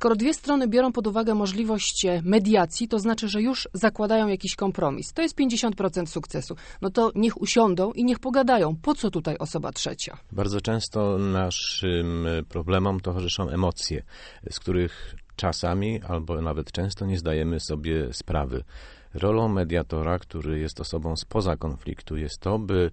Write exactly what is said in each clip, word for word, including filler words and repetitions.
Skoro dwie strony biorą pod uwagę możliwość mediacji, to znaczy, że już zakładają jakiś kompromis. To jest pięćdziesiąt procent sukcesu. No to niech usiądą i niech pogadają. Po co tutaj osoba trzecia? Bardzo często naszym problemom towarzyszą emocje, z których czasami albo nawet często nie zdajemy sobie sprawy. Rolą mediatora, który jest osobą spoza konfliktu, jest to, by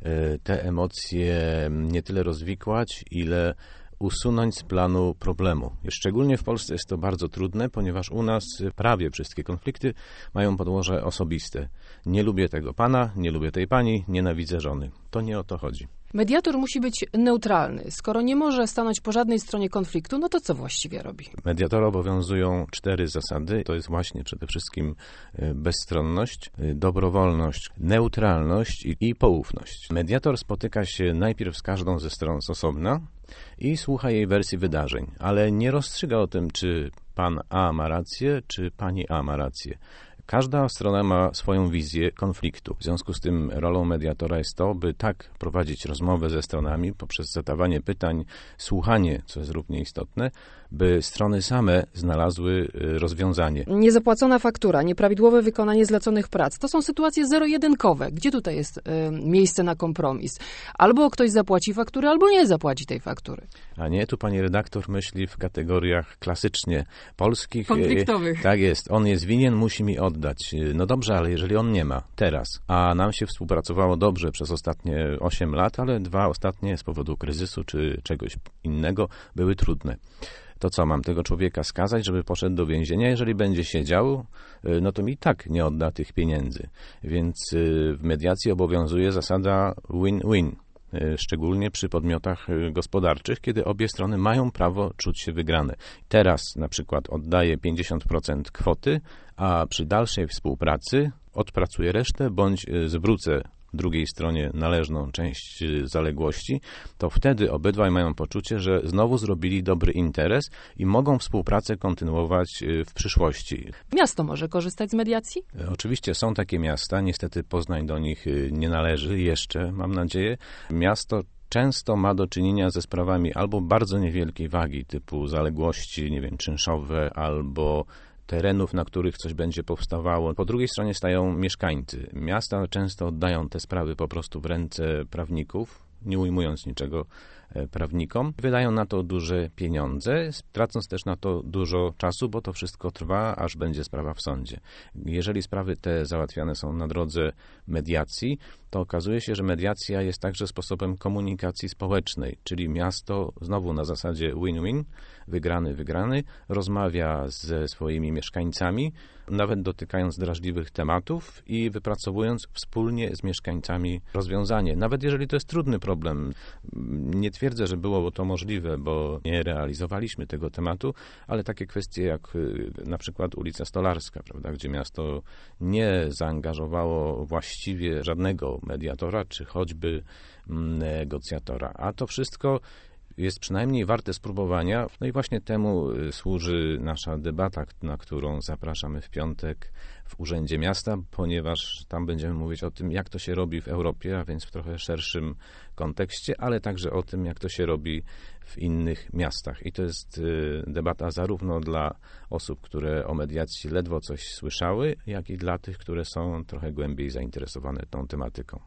te emocje nie tyle rozwikłać, ile usunąć z planu problemu. Szczególnie w Polsce jest to bardzo trudne, ponieważ u nas prawie wszystkie konflikty mają podłoże osobiste. Nie lubię tego pana, nie lubię tej pani, nienawidzę żony. To nie o to chodzi. Mediator musi być neutralny. Skoro nie może stanąć po żadnej stronie konfliktu, no to co właściwie robi? Mediatora obowiązują cztery zasady. To jest właśnie przede wszystkim bezstronność, dobrowolność, neutralność i, i poufność. Mediator spotyka się najpierw z każdą ze stron z osobna i słucha jej wersji wydarzeń, ale nie rozstrzyga o tym, czy pan A ma rację, czy pani A ma rację. Każda strona ma swoją wizję konfliktu. W związku z tym rolą mediatora jest to, by tak prowadzić rozmowę ze stronami poprzez zadawanie pytań, słuchanie, co jest równie istotne, by strony same znalazły rozwiązanie. Niezapłacona faktura, nieprawidłowe wykonanie zleconych prac. To są sytuacje zero-jedynkowe. Gdzie tutaj jest y, miejsce na kompromis? Albo ktoś zapłaci fakturę, albo nie zapłaci tej faktury. A nie, tu pani redaktor myśli w kategoriach klasycznie polskich. Konfliktowych. Tak jest. On jest winien, musi mi oddać. No dobrze, ale jeżeli on nie ma teraz, a nam się współpracowało dobrze przez ostatnie osiem lat, ale dwa ostatnie z powodu kryzysu czy czegoś innego były trudne. To co, mam tego człowieka skazać, żeby poszedł do więzienia? Jeżeli będzie siedział, no to mi i tak nie odda tych pieniędzy. Więc w mediacji obowiązuje zasada win-win. Szczególnie przy podmiotach gospodarczych, kiedy obie strony mają prawo czuć się wygrane. Teraz na przykład oddaję pięćdziesiąt procent kwoty, a przy dalszej współpracy odpracuję resztę, bądź zwrócę drugiej stronie należną część zaległości, to wtedy obydwaj mają poczucie, że znowu zrobili dobry interes i mogą współpracę kontynuować w przyszłości. Miasto może korzystać z mediacji? Oczywiście są takie miasta, niestety Poznań do nich nie należy jeszcze, mam nadzieję. Miasto często ma do czynienia ze sprawami albo bardzo niewielkiej wagi, typu zaległości, nie wiem, czynszowe, albo terenów, na których coś będzie powstawało. Po drugiej stronie stają mieszkańcy. Miasta często oddają te sprawy po prostu w ręce prawników, nie ujmując niczego prawnikom. Wydają na to duże pieniądze, tracąc też na to dużo czasu, bo to wszystko trwa, aż będzie sprawa w sądzie. Jeżeli sprawy te załatwiane są na drodze mediacji, to okazuje się, że mediacja jest także sposobem komunikacji społecznej, czyli miasto znowu na zasadzie win-win, wygrany, wygrany, rozmawia ze swoimi mieszkańcami, nawet dotykając drażliwych tematów i wypracowując wspólnie z mieszkańcami rozwiązanie. Nawet jeżeli to jest trudny problem, nie twierdzę, że było to możliwe, bo nie realizowaliśmy tego tematu, ale takie kwestie jak na przykład ulica Stolarska, prawda, gdzie miasto nie zaangażowało właściwie żadnego mediatora, czy choćby negocjatora. A to wszystko jest przynajmniej warte spróbowania. No i właśnie temu służy nasza debata, na którą zapraszamy w piątek w Urzędzie Miasta, ponieważ tam będziemy mówić o tym, jak to się robi w Europie, a więc w trochę szerszym kontekście, ale także o tym, jak to się robi w innych miastach. I to jest debata zarówno dla osób, które o mediacji ledwo coś słyszały, jak i dla tych, które są trochę głębiej zainteresowane tą tematyką.